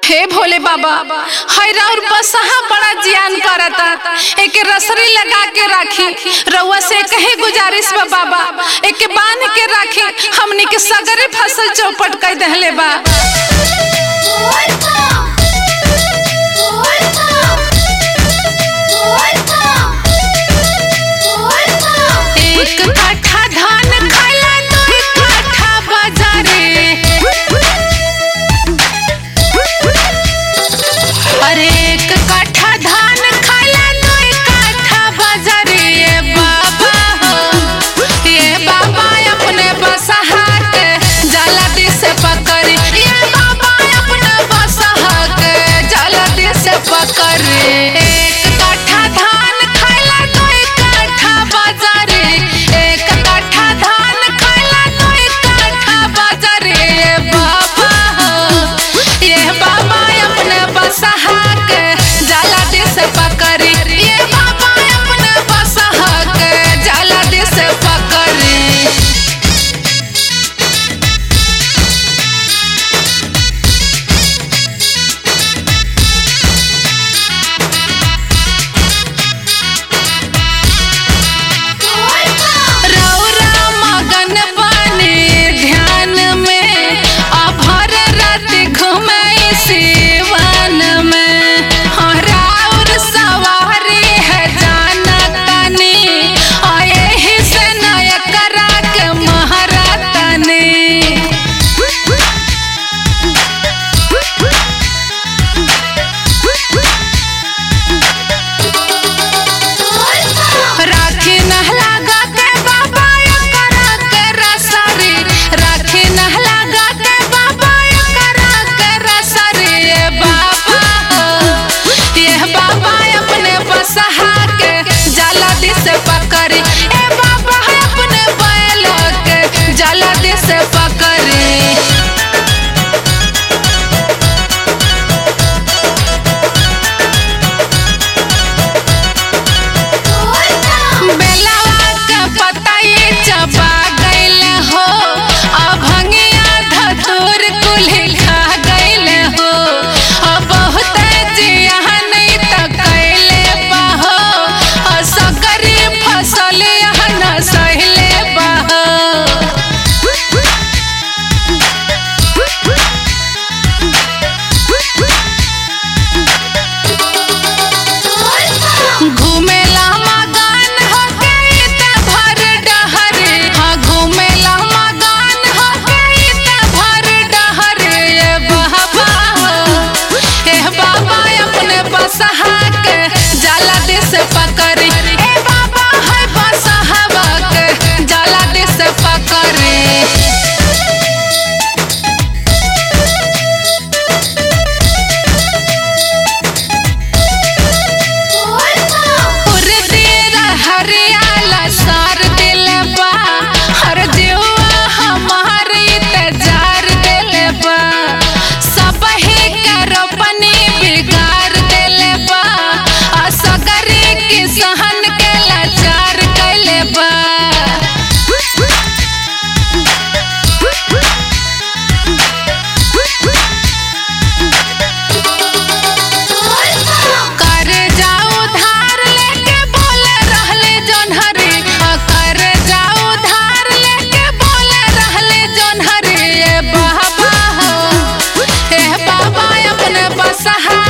हे भोले बाबा, हैरा और बसहा बड़ा जियान करता, एके रसरी लगा के राखी। रउआ से कहे गुजारिश बा बाबा, एके बांध के राखी। हमनी के सगरे फसल चौपट कर दहले बा। एक कट्ठा धान खाला दो कट्ठा बाजारे। अरे एक कट्ठा धान खाला दो कट्ठा बाजारे। ये बाबा हो, ये बाबा अपने बसहा के जल्दी से पकड़ी। ये बाबा अपने बसहा के जल्दी से पकड़ी। एक कट्ठा धान खाला दो कट्ठा बाजारे। एक कट्ठा धान खाला दो कट्ठा बाजारे। ये बाबा हो, ये बाबा अपने बसहा के जल्दी से पकड़ी। ये बाबा अपने बसहा के जल्दी से पकड़ी। रौरा मगन बने ध्यान में, अभर रात घूमे सिवान में। राउर सवारी है जानतनी, एही से नय करा के महरतनी। राखी नहला गा के बाबा करा के रसरी। राखी नहला गा के बाबा करा के रसरी। ये बाबा हो, ये बाबा अपने बसहा के जल्दी से पकड़ी। ए बाबा अपने बैल के जल्दी से पकड़ी। बेलवा के पतई चबा गइल हो, अभंगिया धतूर कुल्ही खा गइल हो। बहुत जियान त कइले बाहो, सकरी फसल न सहिले बाहो। घूमेला मगन होके त भर डहरे। हाँ घूमेला मगन होके त भर डहरे। ये बाबा हो, ये बाबा अपने बसहा के जल्दी से पकड़ी। ए बाबा है बसहवा के जल्दी से पकड़ी। हरियाला सार दिल बा, हर जीवा हमार इंतजार दिल बा। सब ही करो पनी बिगाड़ दिल बा, असगरी किसान के लाचार कैले बा। कर जाओ धार लेके बोल रहले जोन्हरी। कर जाओ धार लेके बोल रहले जोन्हरी। ये बाबा हो, ये बाबा अपने बसहा